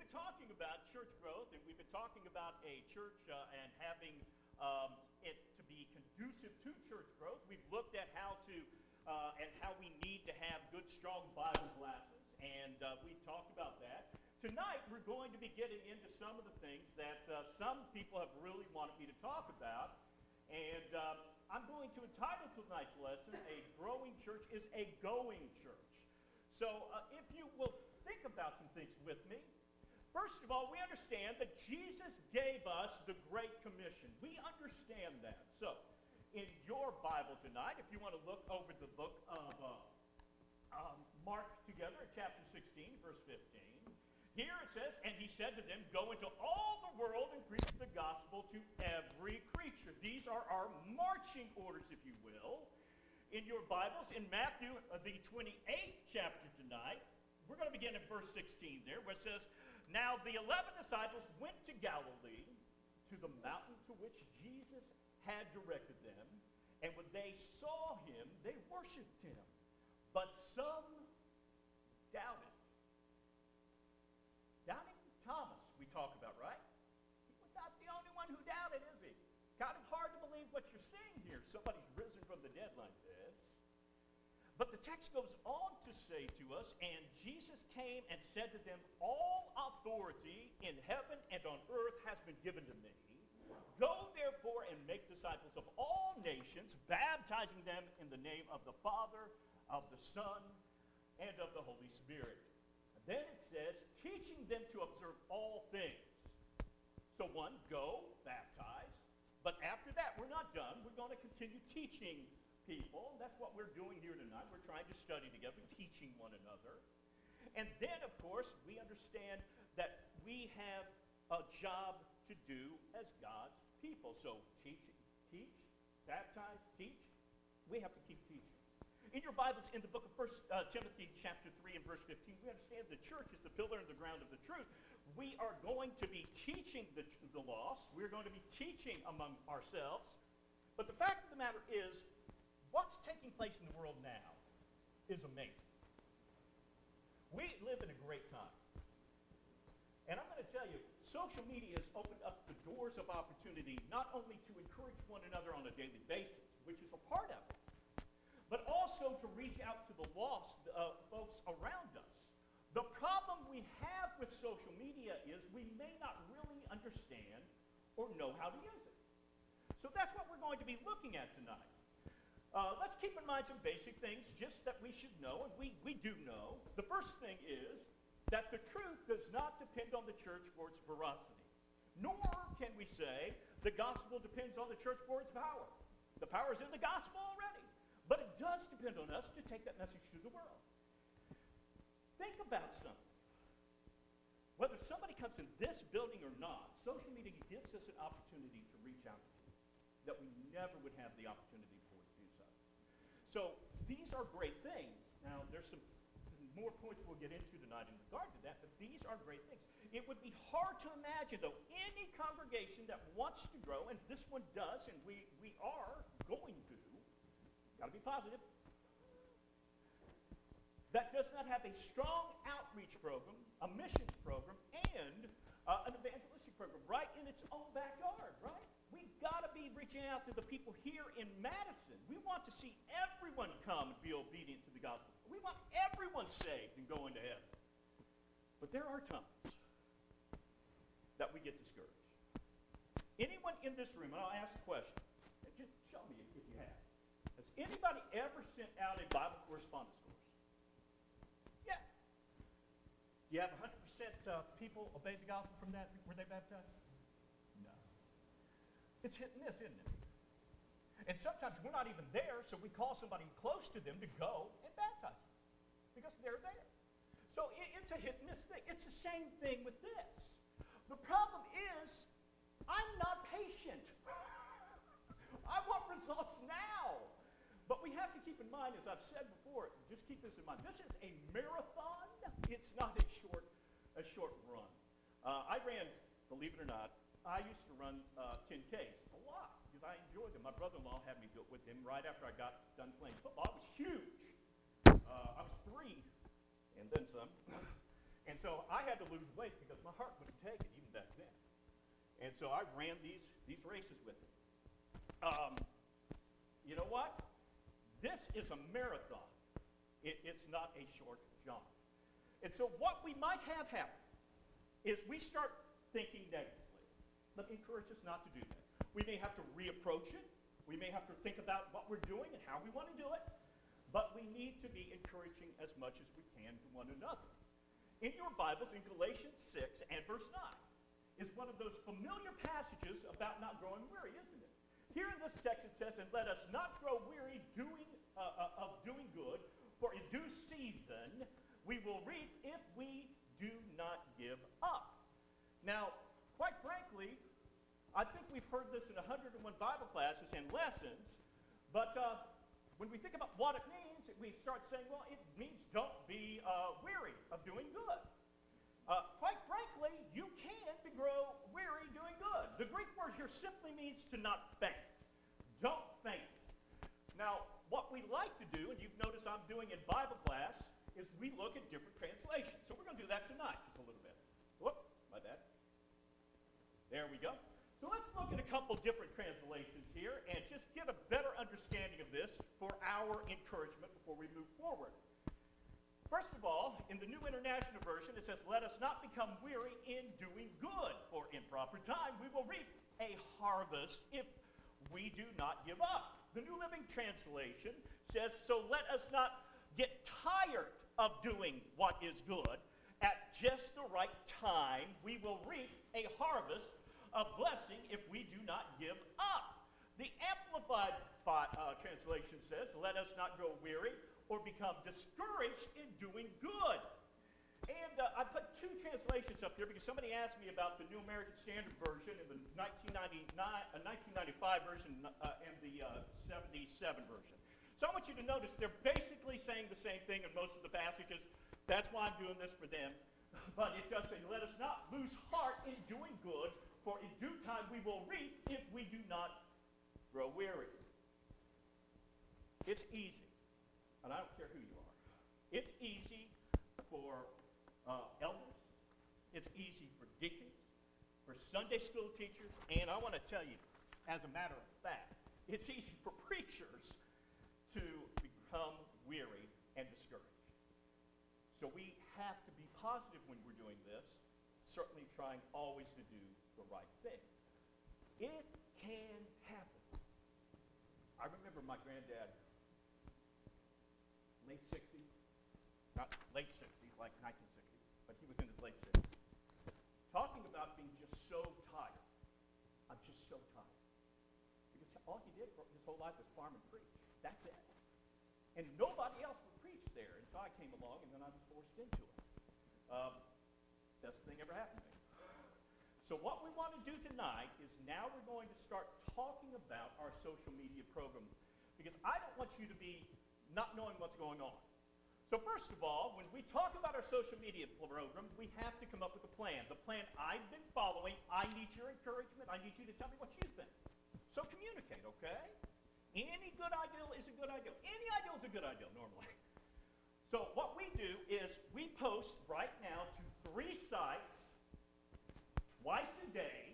been talking about church growth, and we've been talking about a church and having it to be conducive to church growth. We've looked at how we need to have good, strong Bible classes, and we've talked about that. Tonight, we're going to be getting into some of the things that some people have really wanted me to talk about, and I'm going to entitle tonight's lesson, "A Growing Church is a Going Church." So if you will think about some things with me. First of all, we understand that Jesus gave us the Great Commission. We understand that. So, in your Bible tonight, if you want to look over the book of Mark together at chapter 16, verse 15, here it says, "And he said to them, go into all the world and preach the gospel to every creature." These are our marching orders, if you will. In your Bibles, in Matthew, the 28th chapter tonight, we're going to begin at verse 16 there, where it says, "Now the 11 disciples went to Galilee, to the mountain to which Jesus had directed them. And when they saw him, they worshipped him. But some doubted." Doubting Thomas, we talk about, right? He was not the only one who doubted, is he? Kind of hard to believe what you're seeing here. Somebody's risen from the dead like this. But the text goes on to say to us, "And Jesus came and said to them, all authority in heaven and on earth has been given to me. Go therefore and make disciples of all nations, baptizing them in the name of the Father, of the Son, and of the Holy Spirit." And then it says, "Teaching them to observe all things." So one, go, baptize. But after that, we're not done. We're going to continue teaching people. That's what we're doing here tonight. We're trying to study together, teaching one another. And then, of course, we understand that we have a job to do as God's people. So teach, baptize, teach. We have to keep teaching. In your Bibles, in the book of 1 Timothy chapter 3 and verse 15, we understand the church is the pillar and the ground of the truth. We are going to be teaching the lost. We're going to be teaching among ourselves. But the fact of the matter is, what's taking place in the world now is amazing. We live in a great time. And I'm going to tell you, social media has opened up the doors of opportunity not only to encourage one another on a daily basis, which is a part of it, but also to reach out to the lost folks around us. The problem we have with social media is we may not really understand or know how to use it. So that's what we're going to be looking at tonight. Let's keep in mind some basic things just that we should know, and we do know. The first thing is that the truth does not depend on the church for its veracity. Nor can we say the gospel depends on the church for its power. The power is in the gospel already. But it does depend on us to take that message to the world. Think about something. Whether somebody comes in this building or not, social media gives us an opportunity to reach out to people that we never would have the opportunity for to do so. So these are great things. Now, there's some more points we'll get into tonight in regard to that, but these are great things. It would be hard to imagine, though, any congregation that wants to grow, and this one does, and we are going to, got to be positive, that does not have a strong outreach program, a missions program, and an evangelistic program right in its own backyard, right? We've got to be reaching out to the people here in Madison. We want to see everyone come and be obedient to the gospel. We want everyone saved and going to heaven. But there are times that we get discouraged. Anyone in this room, and I'll ask a question, and just show me if you have. Has anybody ever sent out a Bible correspondence course? Yeah. Do you have 100% people obey the gospel from that? Were they baptized? No. It's hit and miss, isn't it? And sometimes we're not even there, so we call somebody close to them to go and baptize them because they're there. So it's a hit and miss thing. It's the same thing with this. The problem is, I'm not patient. I want results now. But we have to keep in mind, as I've said before, just keep this in mind. This is a marathon. It's not a short run. I ran, believe it or not, I used to run 10Ks a lot because I enjoyed them. My brother-in-law had me do it with him right after I got done playing football. It was huge. I was 3 and then some. And And so I had to lose weight because my heart wouldn't take it even back then. And so I ran these races with him. You know what? This is a marathon. It's not a short jump. And so what we might have happen is we start thinking negatively. Let me encourage us not to do that. We may have to reapproach it. We may have to think about what we're doing and how we want to do it. But we need to be encouraging as much as we can to one another. In your Bibles, in Galatians 6 and verse 9, is one of those familiar passages about not growing weary, isn't it? Here in this text it says, and let us not grow weary of doing good, for in due season we will reap if we do not give up. Now, quite frankly, I think we've heard this in 101 Bible classes and lessons, but when we think about what it means, we start saying, well, it means don't be weary of doing good. Quite frankly, you can grow weary doing good. The Greek word here simply means to not faint. Don't faint. Now, what we like to do, and you've noticed I'm doing in Bible class, is we look at different translations. So we're going to do that tonight just a little bit. Whoop, my bad. There we go. So let's look at a couple different translations here and just get a better understanding of this for our encouragement before we move forward. First of all, in the New International Version, it says, let us not become weary in doing good, for in proper time we will reap a harvest if we do not give up. The New Living Translation says, so let us not get tired of doing what is good. At just the right time, we will reap a harvest of blessing if we do not give up. The Amplified translation says, let us not grow weary or become discouraged in doing good. And I put two translations up here because somebody asked me about the New American Standard Version and the 1995 version and the 77 version. So I want you to notice they're basically saying the same thing in most of the passages. That's why I'm doing this for them. But it does say, let us not lose heart in doing good, for in due time we will reap if we do not grow weary. It's easy, and I don't care who you are. It's easy for elders. It's easy for deacons, for Sunday school teachers, and I want to tell you, as a matter of fact, it's easy for preachers to become weary and discouraged. So we have to be positive when we're doing this, certainly trying always to do the right thing. It can happen. I remember my granddad, late 60s, not late 60s, like 1960s, but he was in his late 60s, talking about being just so tired. I'm just so tired. Because all he did for his whole life was farm and preach. That's it. And nobody else would preach there until I came along, and then I was forced into it. Best thing ever happened to me. So what we want to do tonight is now we're going to start talking about our social media program, because I don't want you to be not knowing what's going on. So first of all, when we talk about our social media program, we have to come up with a plan. The plan I've been following, I need your encouragement. I need you to tell me what you've been. So communicate, okay? Any good idea is a good idea. Any idea is a good idea normally. So what we do is we post right now to 3 sites twice a day,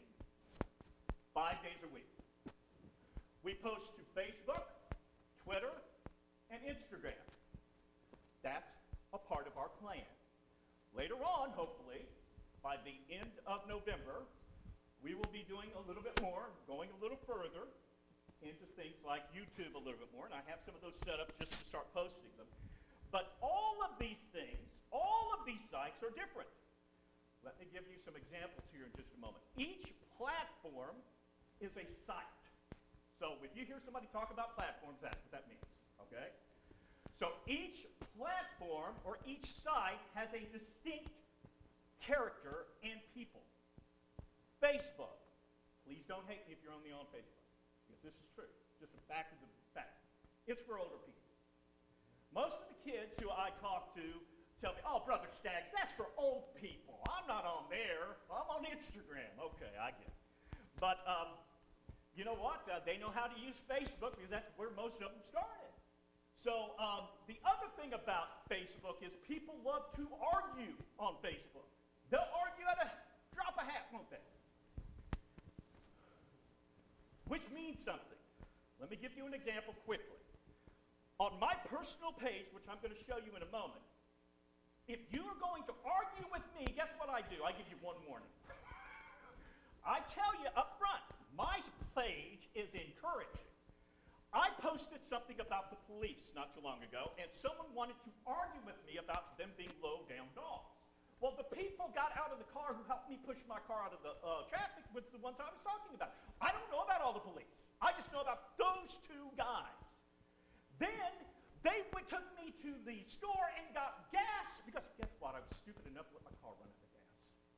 5 days a week. We post to Facebook, Twitter, and Instagram. That's a part of our plan. Later on, hopefully, by the end of November, we will be doing a little bit more, going a little further into things like YouTube a little bit more, and I have some of those set up just to start posting them. But all of these things, all of these sites are different. Let me give you some examples here in just a moment. Each platform is a site. So if you hear somebody talk about platforms, that's what that means, okay? So each platform or each site has a distinct character and people. Facebook. Please don't hate me if you're only on Facebook, because this is true. Just a fact of the fact. It's for older people. Most of the kids who I talk to tell me, oh, Brother Staggs, that's for old people. I'm not on there. I'm on Instagram. Okay, I get it. But you know what? They know how to use Facebook because that's where most of them started. So the other thing about Facebook is people love to argue on Facebook. mean something. Let me give you an example quickly. On my personal page, which I'm going to show you in a moment, if you're going to argue with me, guess what I do? I give you one warning. I tell you up front, my page is encouraging. I posted something about the police not too long ago, and someone wanted to argue with me about them being low-down dogs. Well, the people got out of the car who helped me push my car out of the traffic was the ones I was talking about. I don't know about all the police. I just know about those two guys. Then they took me to the store and got gas because guess what? I was stupid enough to let my car run out of gas.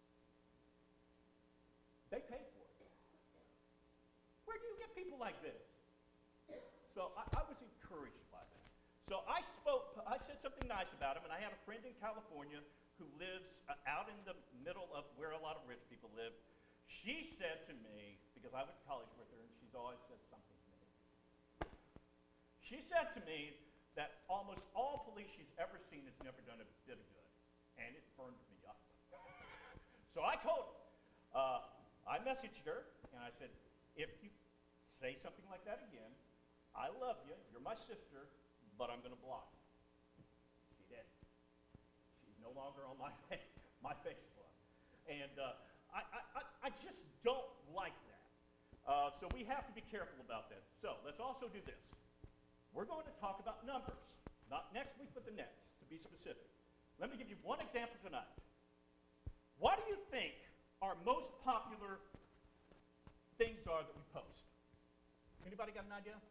They paid for it. Where do you get people like this? So I was encouraged by that. So I said something nice about him, and I had a friend in California who lives out in the middle of where a lot of rich people live. She said to me, because I went to college with her, and she's always said something to me. She said to me that almost all police she's ever seen has never done a bit of good, and it burned me up. So I told her, I messaged her, and I said, if you say something like that again, I love you, you're my sister, but I'm going to block you. She did. She's no longer on my Facebook. And I just don't like that. So we have to be careful about that. So let's also do this. We're going to talk about numbers, not next week, but the next, to be specific. Let me give you one example tonight. What do you think our most popular things are that we post? Anybody got an idea?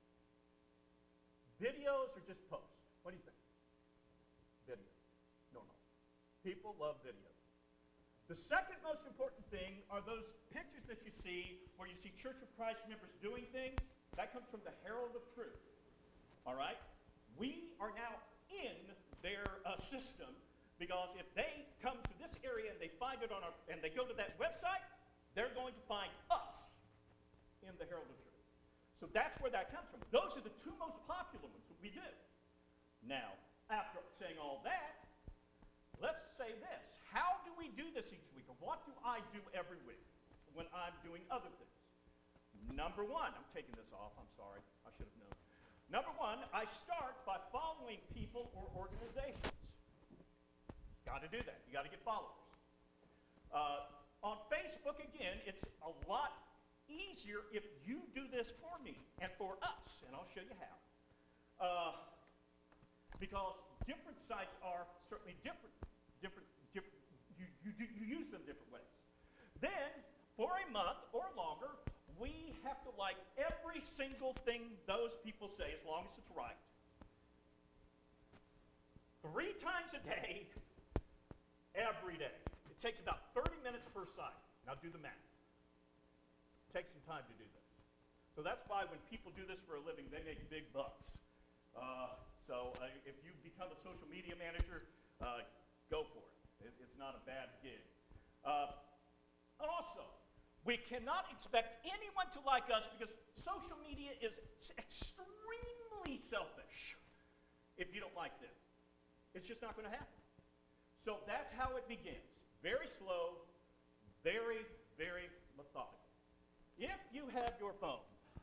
Videos or just posts? What do you think? Videos. No. People love videos. The second most important thing are those pictures that you see where you see Church of Christ members doing things. That comes from the Herald of Truth. All right? We are now in their system because if they come to this area and they find it and they go to that website, they're going to find us in the Herald of Truth. So that's where that comes from. Those are the two most popular ones that we do. Now, after saying all that, let's say this. How do we do this each week? Or what do I do every week when I'm doing other things? Number one, I'm taking this off. I'm sorry. I should have known. Number one, I start by following people or organizations. Got to do that. You got to get followers. On Facebook, again, it's a lot easier if you do this for me and for us, and I'll show you how. Because different sites are certainly different. You use them different ways. Then, for a month or longer, we have to like every single thing those people say, as long as it's right. 3 times a day, every day. It takes about 30 minutes per site. Now do the math. Take some time to do this. So that's why when people do this for a living, they make big bucks. If you become a social media manager, go for it. It's not a bad gig. Also, we cannot expect anyone to like us because social media is extremely selfish if you don't like them. It's just not going to happen. So that's how it begins. Very slow, very, very methodical. If you have your phone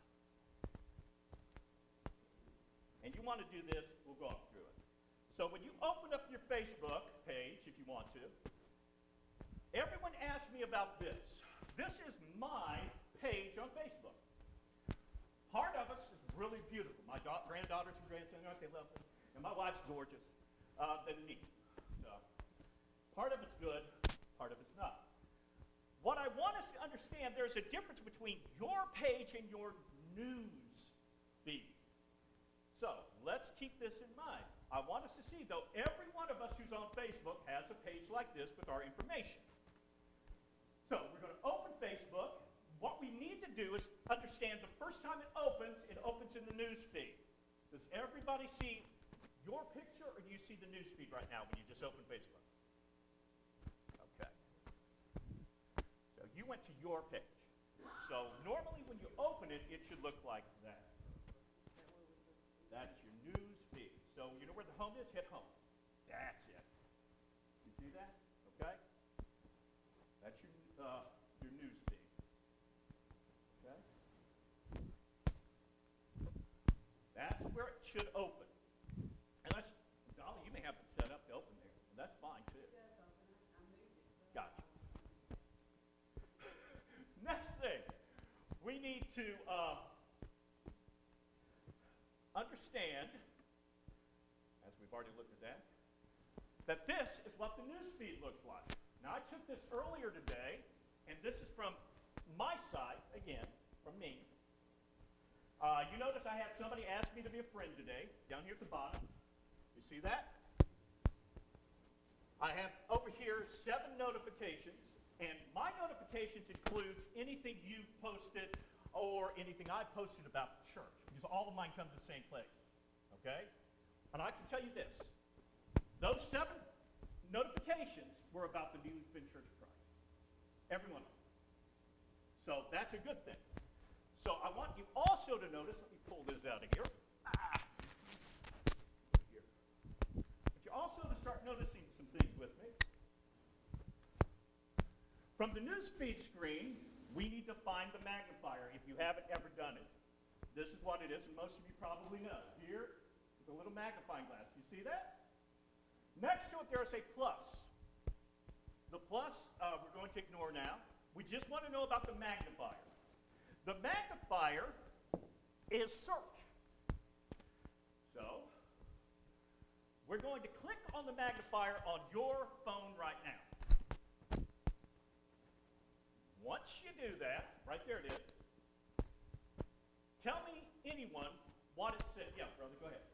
and you want to do this, we'll go through it. So when you open up your Facebook page, if you want to, everyone asks me about this. This is my page on Facebook. Part of us is really beautiful. My granddaughters and grandsons, aren't they lovely? And my wife's gorgeous. They're neat. So part of it's good, part of it's not. What I want us to understand, there's a difference between your page and your news feed. So let's keep this in mind. I want us to see, though, every one of us who's on Facebook has a page like this with our information. So we're going to open Facebook. What we need to do is understand the first time it opens in the news feed. Does everybody see your picture, or do you see the news feed right now when you just open Facebook? Okay. So you went to your page. So normally when you open it, it should look like that. That's your news feed. So you know where the home is? Hit home. That's it. You see that? Okay? That's your news feed. Okay? should open. Unless, Dolly, you may have it set up to open there. That's fine, too. Gotcha. Next thing, we need to understand, as we've already looked at that this is what the news feed looks like. Now, I took this earlier today, and this is from my site, again, from me. You notice I had somebody ask me to be a friend today, down here at the bottom. You see that? I have over here 7 notifications, and my notifications includes anything you posted or anything I posted about the church, because all of mine come to the same place, okay? And I can tell you this, those 7 notifications were about the Neely's Bend Church of Christ, every one of them. So that's a good thing. So I want you also to notice, let me pull this out of here. Here. But you also to start noticing some things with me. From the newsfeed screen, we need to find the magnifier if you haven't ever done it. This is what it is, and most of you probably know. Here is a little magnifying glass. You see that? Next to it, there is a plus. The plus, we're going to ignore now. We just want to know about the magnifier. The magnifier is search. So, we're going to click on the magnifier on your phone right now. Once you do that, right there it is, tell me, anyone, what it said. Yeah, brother, go ahead.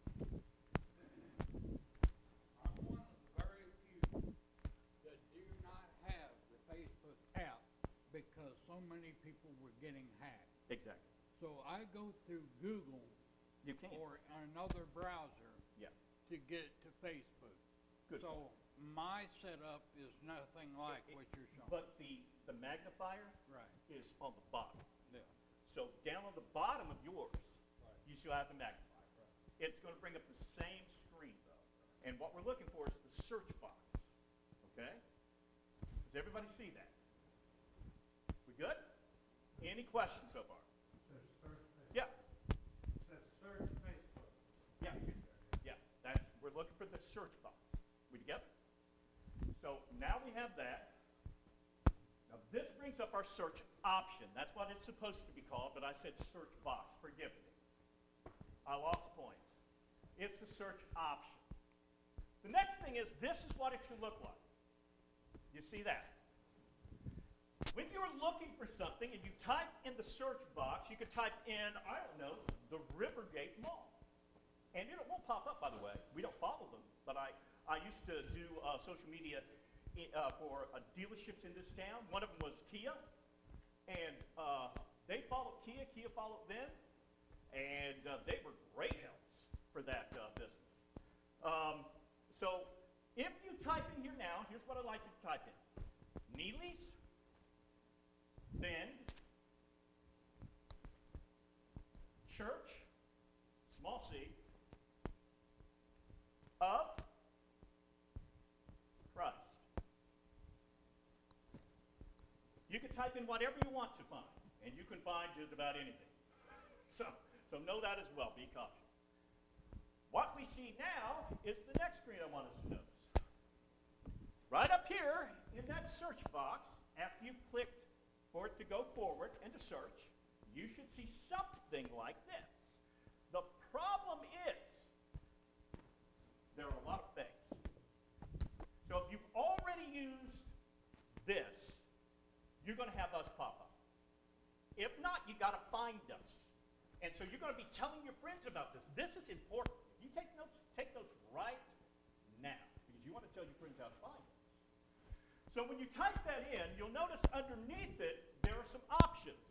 I'm one of the very few that do not have the Facebook app because so many people were getting hacked. Exactly. So I go through Google You can. or another browser Yeah. to get to Facebook. Good. So my setup is nothing like what you're showing. But the magnifier Right. is on the bottom. Yeah. So down on the bottom of yours, Right. you should have the magnifier. It's going to bring up the same screen, though. And what we're looking for is the search box. Okay? Does everybody see that? We good? Any questions so far? It says search Facebook. Yeah. It says search Facebook. Yeah. Yeah. We're looking for the search box. We together? So now we have that. Now this brings up our search option. That's what it's supposed to be called, but I said search box. Forgive me. I lost points. It's the search option. The next thing is this is what it should look like. You see that? When you're looking for something and you type in the search box, you could type in, I don't know, the Rivergate Mall. And it won't pop up, by the way. We don't follow them, but I used to do social media for dealerships in this town. One of them was Kia, and they followed Kia. Kia followed them, and they were great helps for that business. So if you type in here now, here's what I'd like you to type in. Neely's Bend Church, small c, of Christ. You can type in whatever you want to find, and you can find just about anything. So know that as well. Be cautious. What we see now is the next screen I want us to notice. Right up here in that search box, after you've clicked for it to go forward and to search, you should see something like this. The problem is there are a lot of fakes. So if you've already used this, you're going to have us pop up. If not, you got to find us. And so you're going to be telling your friends about this. This is important. If you take notes right now, because you want to tell your friends how to find us. So when you type that in, you'll notice underneath it, there are some options.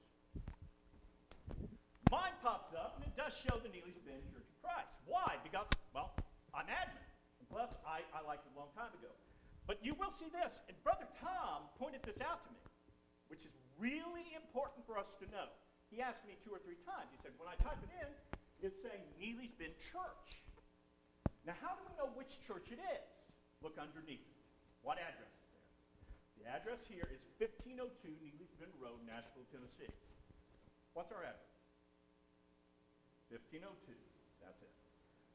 Mine pops up, and it does show the Neely's Bend Church of Christ. Why? Because, well, I'm admin. And plus, I liked it a long time ago. But you will see this, and Brother Tom pointed this out to me, which is really important for us to know. He asked me 2 or 3 times. He said, when I type it in, it's saying Neely's Bend Church. Now, how do we know which church it is? Look underneath it. What address is there? The address here is 1502 Neely's Bend Road, Nashville, Tennessee. What's our address? 1502. That's it.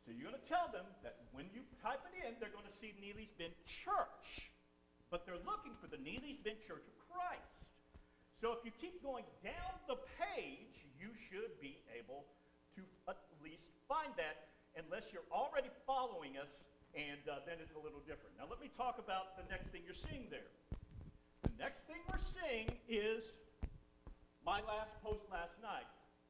So you're going to tell them that when you type it in, they're going to see Neely's Bend Church. But they're looking for the Neely's Bend Church of Christ. So if you keep going down the page, you should be able to at least find that, unless you're already following us, and then it's a little different. Now let me talk about the next thing you're seeing there. The next thing we're seeing is my last post last night.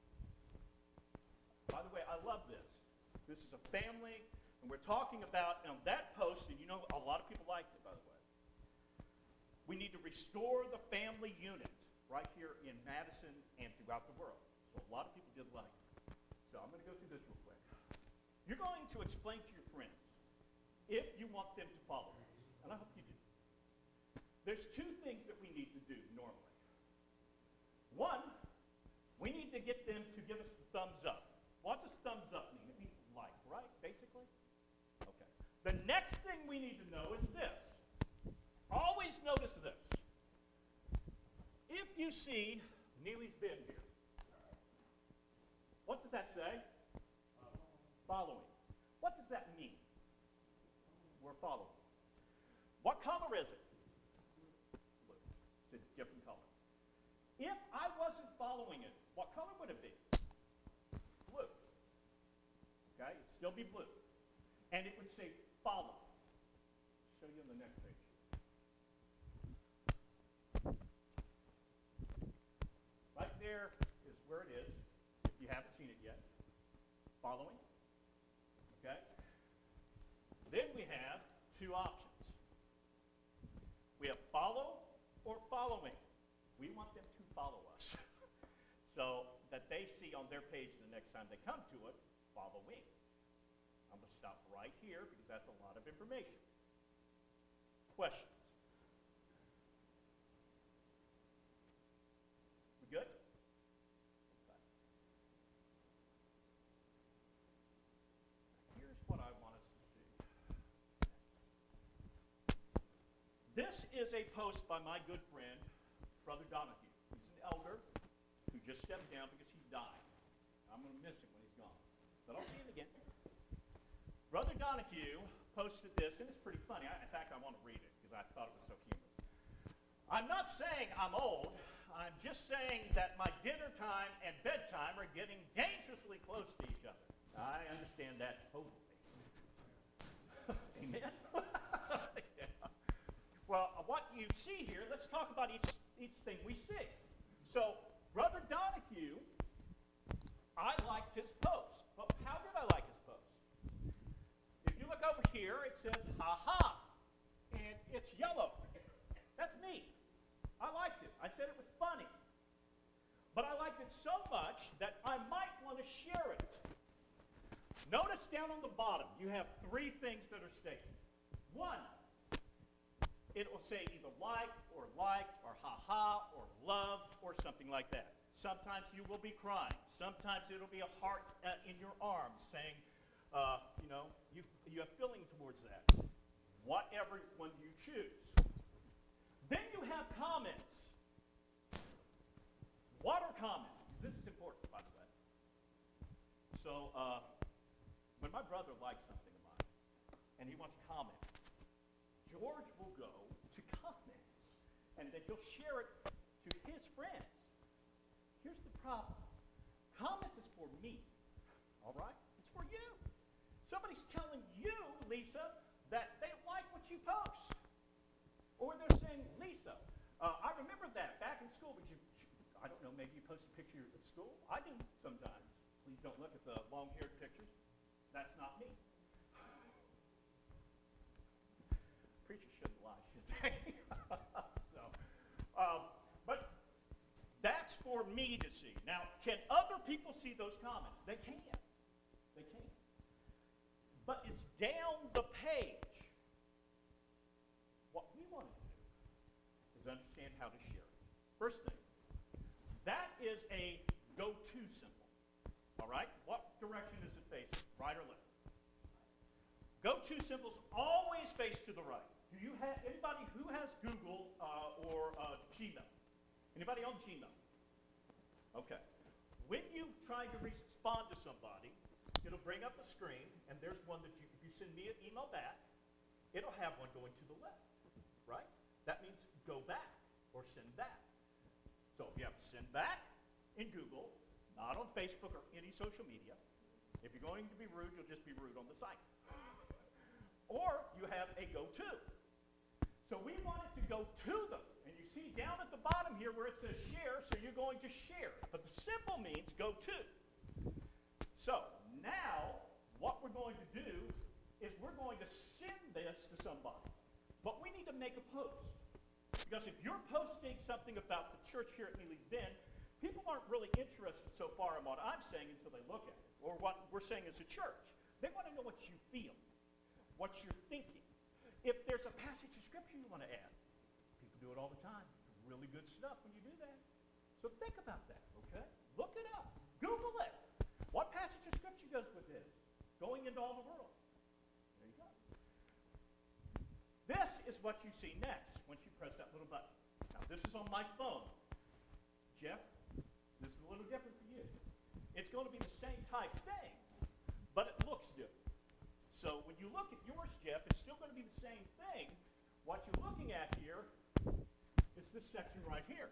By the way, I love this. This is a family, and we're talking about, on that post, and you know a lot of people liked it, by the way. We need to restore the family unit right here in Madison and throughout the world. So a lot of people did like it. So I'm going to go through this real quick. You're going to explain to your friends if you want them to follow this, and I hope you do. There's two things that we need to do normally. One, we need to get them to give us the thumbs up. What does thumbs up mean? It means like, right, basically? Okay. The next thing we need to know is this. Always notice this. If you see Neely's Bend here, what does that say? Following. What does that mean? We're following. What color is it? Blue. It's a different color. If I wasn't following it, what color would it be? Blue. Okay? It'd still be blue. And it would say follow. Show you on the next page. Right there is where it is, if you haven't seen it yet. Following. Okay? Then we have two options. We have follow or following. We want them to follow us so that they see on their page the next time they come to it, following. I'm going to stop right here because that's a lot of information. Questions? We good? Okay. Here's what I want us to see. This is a post by my good friend, Brother Donahue. He's an elder who just stepped down because he died. I'm going to miss him when he's gone. But I'll see him again. Brother Donahue posted this, and it's pretty funny. In fact, I want to read it because I thought it was so humorous. I'm not saying I'm old. I'm just saying that my dinner time and bedtime are getting dangerously close to each other. I understand that totally. Amen? Yeah. Well, what you see here, let's talk about each thing we see. So, Brother Donahue, I liked his post. But how did I like his post? If you look over here, it says, ha-ha, and it's yellow. That's me. I liked it. I said it was funny. But I liked it so much that I might want to share it. Notice down on the bottom, you have three things that are stated. One, it will say either like, or liked, or ha-ha, or loved, or something like that. Sometimes you will be crying. Sometimes it'll be a heart in your arms saying, you have feeling towards that. Whatever one you choose. Then you have comments. What are comments? This is important, by the way. So, when my brother likes something of mine, and he wants to comment, George will go to comments, and then he'll share it to his friends. Here's the problem. Comments is for me, all right? It's for you. Somebody's telling you, Lisa, that they like what you post. Or they're saying, Lisa, I remember that back in school, but I don't know, maybe you post a picture of school? I do sometimes. Please don't look at the long-haired pictures. That's not me. Preachers shouldn't lie, should they? But that's for me to see. Now, can other people see those comments? They can. They can. But it's down the page. What we want to do is understand how to share it. First thing, that is a go-to symbol. All right? What direction is it facing? Right or left? Go-to symbols always face to the right. Do you have anybody who has Google or Gmail? Anybody on Gmail? Okay. When you try to respond to somebody, it'll bring up a screen, and there's one that if you send me an email back, it'll have one going to the left, right? That means go back or send back. So if you have send back in Google, not on Facebook or any social media, if you're going to be rude, you'll just be rude on the site. Or you have a go to. So we want it to go to them. And you see down at the bottom here where it says share, so you're going to share. But the simple means go to. So now what we're going to do is we're going to send this to somebody. But we need to make a post. Because if you're posting something about the church here at Neely's Bend, people aren't really interested so far in what I'm saying until they look at it, or what we're saying as a church. They want to know what you feel, what you're thinking. If there's a passage of scripture you want to add, people do it all the time. Really good stuff when you do that. So think about that, okay? Look it up. Google it. What passage of scripture goes with this? Going into all the world. There you go. This is what you see next once you press that little button. Now, this is on my phone. Jeff, this is a little different for you. It's going to be the same type thing, but it looks different. So when you look at yours, Jeff, it's still going to be the same thing. What you're looking at here is this section right here.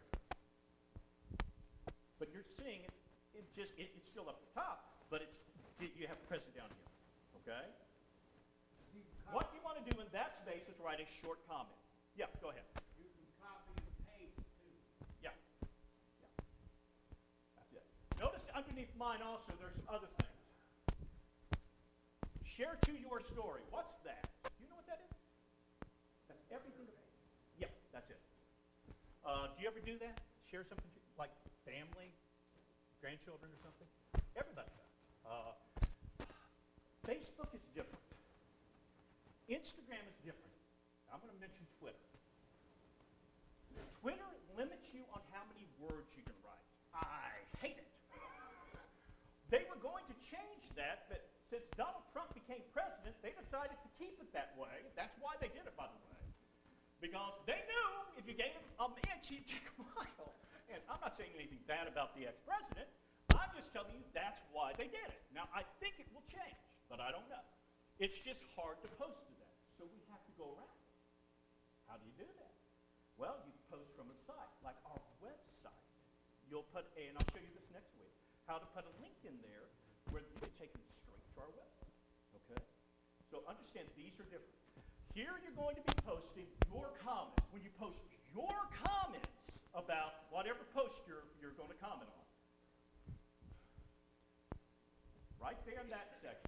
But you're seeing it, it's still up the top, but you have to press it down here, okay? What you want to do in that space is write a short comment. Yeah, go ahead. You can copy and paste too. Yeah. That's it. Notice underneath mine also there's some other things. Share to your story. What's that? Do you know what that is? That's everything. Yeah, that's it. Do you ever do that? Share something like family, grandchildren or something? Everybody does. Facebook is different. Instagram is different. I'm going to mention Twitter. Twitter limits you on how many words you can write. I hate it. They were going to change that, but since Donald Trump became president, they decided to keep it that way. That's why they did it, by the way. Because they knew if you gave him an inch, he'd take a mile. And I'm not saying anything bad about the ex-president. I'm just telling you that's why they did it. Now, I think it will change, but I don't know. It's just hard to post to them, so we have to go around it. How do you do that? Well, you post from a site, like our website. You'll put, and I'll show you this next week, how to put a link in there where you can take them straight to our website, okay? So understand, these are different. Here you're going to be posting your comments. When you post your comments about whatever post you're going to comment on, right there in that section,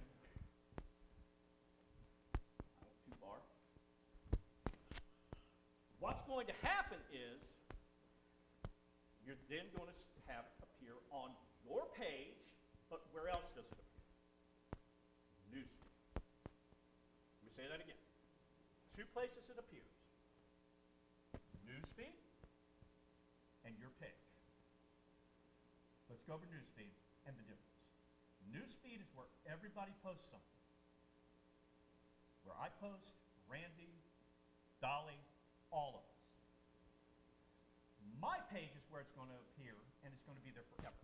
too far. What's going to happen is you're then going to have it appear on your page, but where else does it appear? Newsfeed. Let me say that again. Two places it appears. Newsfeed and your page. Let's go over Newsfeed and the difference. Newsfeed is where everybody posts something. Where I post, Randy, Dolly, all of us. My page is where it's going to appear, and it's going to be there forever.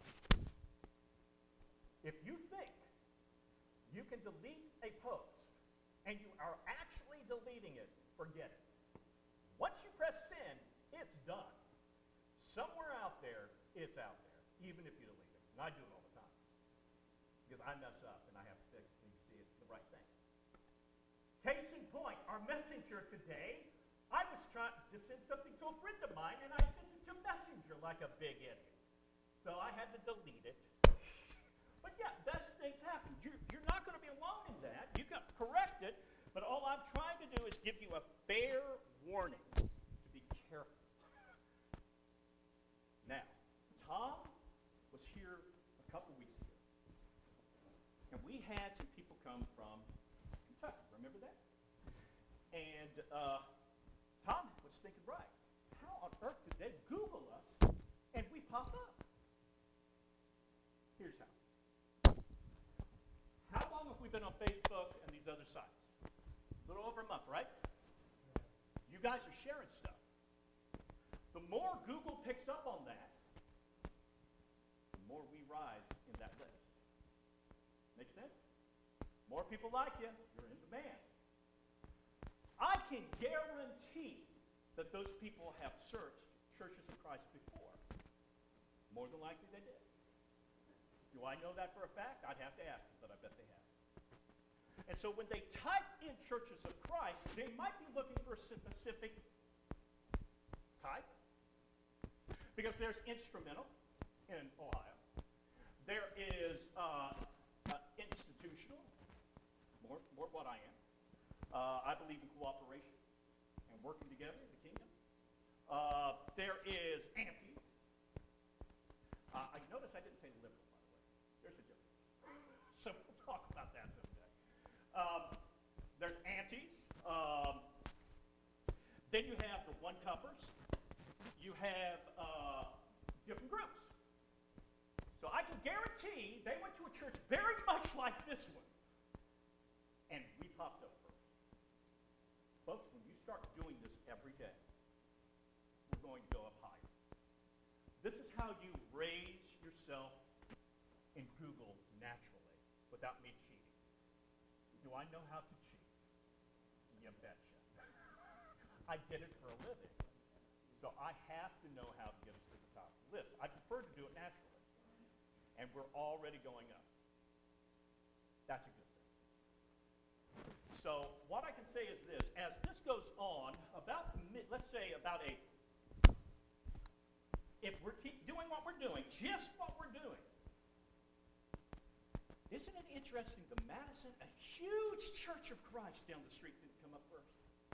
If you think you can delete a post, and you are actually deleting it, forget it. Once you press send, it's done. Somewhere out there, it's out there, even if you delete it. And I do it all the time. Because I mess up, and I have to fix it, and you see it's the right thing. Case in point, our messenger today, I was trying to send something to a friend of mine, and I sent it to Messenger like a big idiot. So I had to delete it. But yeah, best things happen. You're not going to be alone in that. You can correct it, but all I'm trying to do is give you a fair warning to be careful. Now, Tom was here a couple weeks ago, and we had some people come from Kentucky. Remember that? And Tom was thinking, right, how on earth did they Google us and we pop up? Here's how. How long have we been on Facebook and these other sites? A little over a month, right? You guys are sharing stuff. The more Google picks up on that, the more we rise in that list. Make More people like you, you're in demand. I can guarantee that those people have searched Churches of Christ before. More than likely they did. Do I know that for a fact? I'd have to ask them, but I bet they have. And so when they type in Churches of Christ, they might be looking for a specific type. Because there's instrumental in Ohio. There is institutional, more what I am. I believe in cooperation and working together in the kingdom. There is anti. I notice I didn't say liberal, by the way. There's a difference. So we'll talk about that someday. There's antis. Then you have the one-cuppers. You have different groups. So I can guarantee they went to a church very much like this one. And we popped up first. Folks, when you start doing this every day, we're going to go up higher. This is how you raise yourself in Google naturally without me cheating. Do I know how to cheat? You betcha. I did it for a living. So I have to know how to get us to the top of the list. I prefer to do it naturally. And we're already going up. That's a good thing. So what I can say is this. As this goes on, let's say about if we keep doing what we're doing, just what we're doing, isn't it interesting the Madison, a huge Church of Christ down the street, didn't come up first?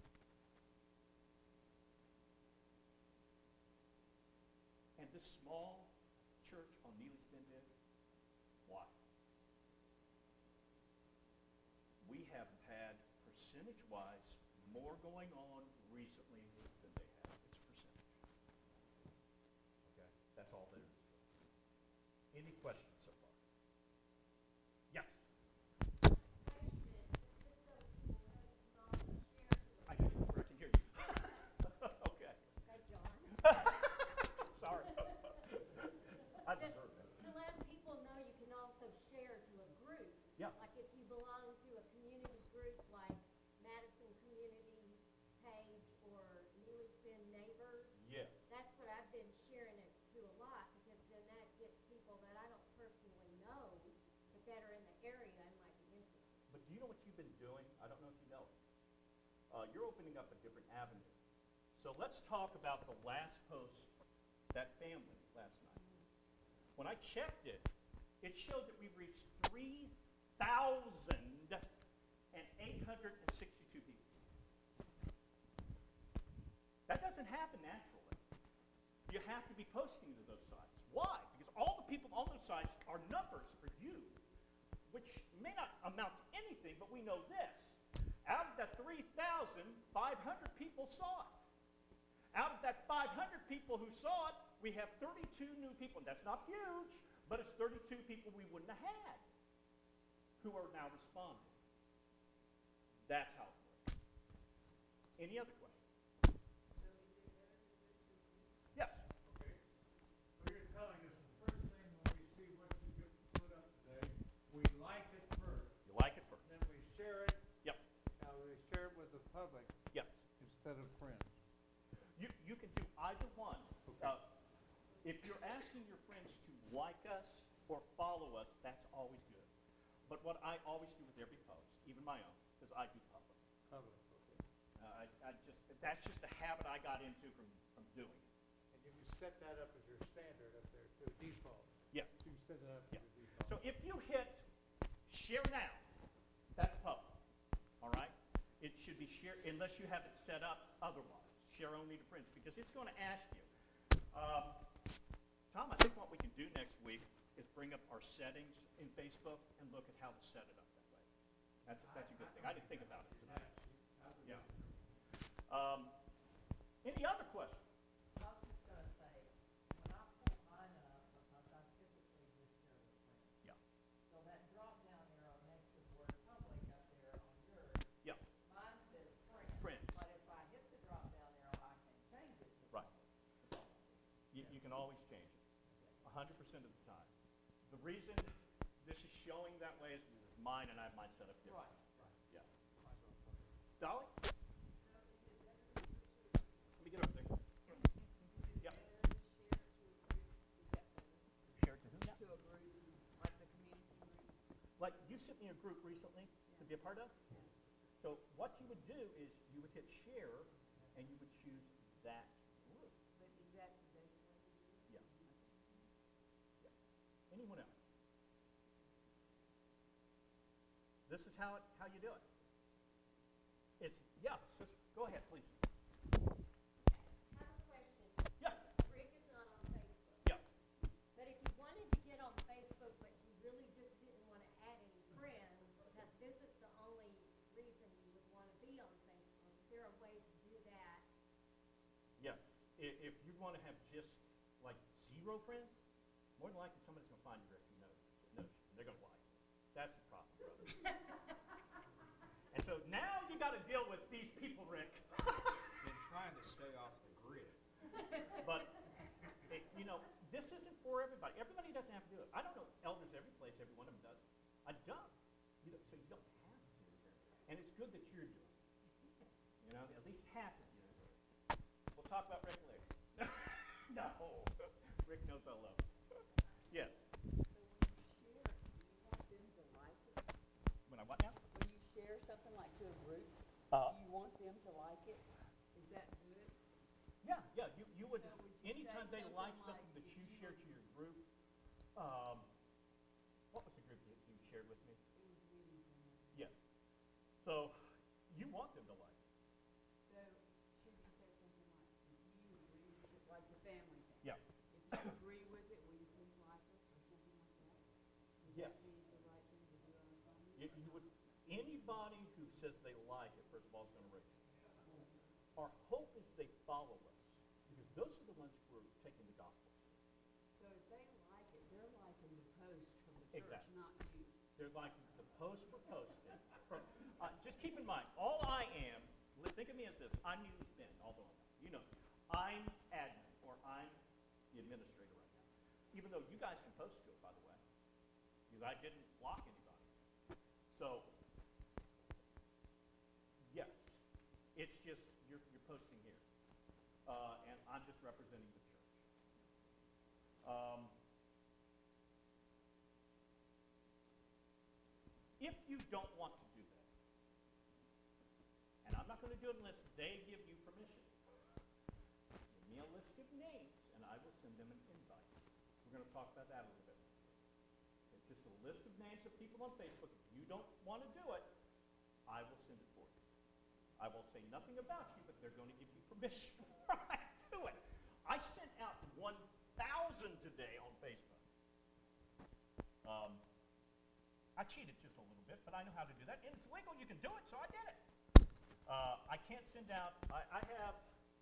And this small church on Neely's Bend did? Why? We have had, percentage-wise, more going on recently than they have. It's a percentage. Okay? That's all there is. Any questions so far? Yes? I can hear you. Okay. Hey, John. Sorry. I deserve that. To let people know you can also share to a group. Yeah. Like if you belong to a community group like Madison Community Page or Neely's Bend Neighbors, Yes. that's what I've been sharing it to a lot because then that gets people that I don't personally know but that are in the area and might be interested. But do you know what you've been doing? I don't know if you know it. You're opening up a different avenue. So let's talk about the last post, that family last night. When I checked it, it showed that we've reached 3,862 people. That doesn't happen naturally. You have to be posting to those sites. Why? Because all the people on those sites are numbers for you, which may not amount to anything, but we know this. Out of that 3,500 people saw it. Out of that 500 people who saw it, we have 32 new people. And that's not huge, but it's 32 people we wouldn't have had who are now responding. That's how it works. Any other questions? Yes. Okay. So you're telling us the first thing when we see what you put up today, we like it first, You like it first? then we share it. Yep. Now we share it with the public Yes. instead of friends. You can do either one. Okay. If you're asking your friends to like us or follow us, that's always good. But what I always do with every post, even my own, is I do public. Public, okay. That's just a habit I got into from doing it. And you can set that up as your standard up there too, default. Yes. You can set that up Yeah. as a default. So if you hit share now, that's public. All right? It should be share unless you have it set up otherwise. Share only to friends because it's going to ask you. Tom, I think what we can do next week is bring up our settings in Facebook and look at how to set it up that way. That's a good thing. I didn't think about it tonight. Yeah. Any other questions? I was just gonna say, when I pull mine up, because I typically just share with friends. Yeah. So that drop down arrow next to the word public up there on yours, Yeah. mine says friends. Friends. But if I hit the drop down arrow, I can change it to Right. public. You can always change it, 100% of the time. The reason this is showing that way is because mine, and I have mine set up different. Right. Yeah. Dolly? Let me get over there. Yeah. Share it to who now? To a group, like the community group. Like, you sent me a group recently to be a part of? So what you would do is you would hit share, and you would choose that group. But is that the best way to do it? Yeah. Anyone else? This is how you do it. It's, yeah, sister, go ahead, please. I have a question. Yeah, Rick is not on Facebook. yeah. But if you wanted to get on Facebook, but you really just didn't want to add any friends, because this is the only reason you would want to be on Facebook, is there a way to do that? Yes. If you want to have just like 0 friends, more than likely somebody's going to find you if you know you. And they're going to like you. That's the problem, brother. And so now you got to deal with these people, Rick. Been trying to stay off the grid. But, this isn't for everybody. Everybody doesn't have to do it. I don't know elders every place, every one of them does. I don't. So you don't have to. And it's good that you're doing it. At least half of you are doing it. We'll talk about Rick later. No. Rick knows I love him. Yes. So when you share, do you want them to like it? When I what now? When you share something like to a group, Uh-huh. do you want them to like it? Is that good? Yeah. You would, So would you anytime say they like something something like that if you you share were- to your group, what was the group that you shared with me? It was really good. Yes. So you want them to like it. So should you say something like, if you agree with it, like the family thing? Yeah. If you agree with it, will you please like us or something like that? Would Yes. that be the right thing to do on a phone? You would, anybody who says they like it, first of all, is going to rate you. Our hope is they follow us, because those are the ones we're taking the gospel to. So if they like it, they're liking the post from the church, Exactly. not you. They're like the post we're posting. Just keep in mind, all I am, think of me as this, I'm Neely's Ben, although I'm not. You know, I'm admin, or I'm the administrator right now. Even though you guys can post to it, by the way, because I didn't block anybody. So, yes, it's just, you're posting here. And I'm just representing the church. If you don't want to do that, and I'm not going to do it unless they give you permission, give me a list of names, and I will send them an invite. We're going to talk about that a little bit. It's just a list of names of people on Facebook. If you don't want to do it, I will send it for you. I will say nothing about you, but they're going to give you permission before I do it. I sent out 1,000 today on Facebook. I cheated just a little bit, but I know how to do that. And it's legal, you can do it, so I did it. I can't send out, I have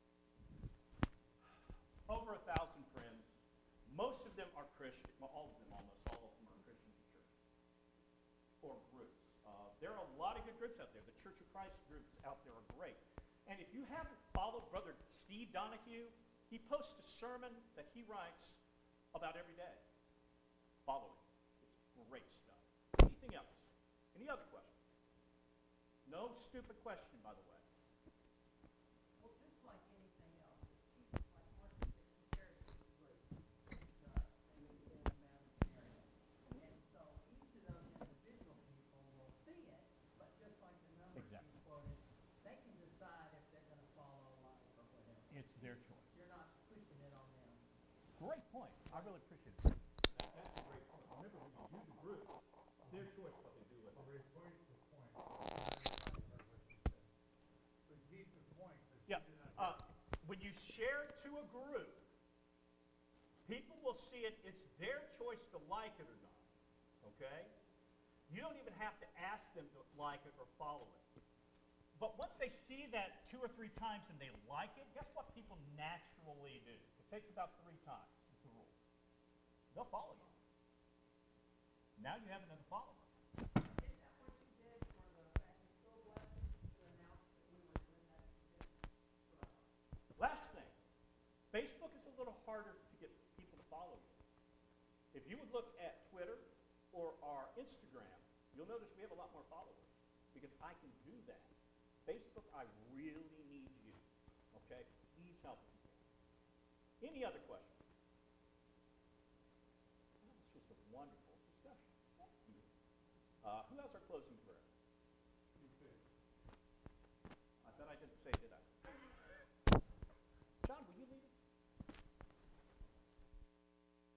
over 1,000 friends. Most of them are Christian, well, almost all of them are Christian churches or groups. There are a lot of good groups out there. The Church of Christ groups out there are great. And if you haven't followed Brother Steve Donahue, he posts a sermon that he writes about every day. Follow it. It's great stuff. Anything else? Any other questions? No stupid question, by the way. Well, just like anything else, if people, like Marcus said, he shares it with groups, and we get them out of the area. And so each of those individual people will see it, but just like the numbers you Exactly. quoted, they can decide if they're gonna follow like or whatever. It's their choice. You're not pushing it on them. Great point. I really appreciate it. That's a great point. Remember, when you do the group, their choice what they do with it. Repeat the point. Everybody heard what you said. Repeat the point. 'cause you Yeah. did not- When you share to a group, people will see it. It's their choice to like it or not. Okay? You don't even have to ask them to like it or follow it. But once they see that 2 or 3 times and they like it, guess what people naturally do? It takes about 3 times is the rule. They'll follow you. Now you have another follower. Isn't that what you did for the Francisco blessing to announce that we were doing that? Last thing, Facebook is a little harder to get people to follow you. If you would look at Twitter or our Instagram, You'll notice we have a lot more followers because I can do that. Facebook, I really need you. Okay? Please help me. Any other questions? Well, this was a wonderful discussion. Thank you. Who has our closing prayer?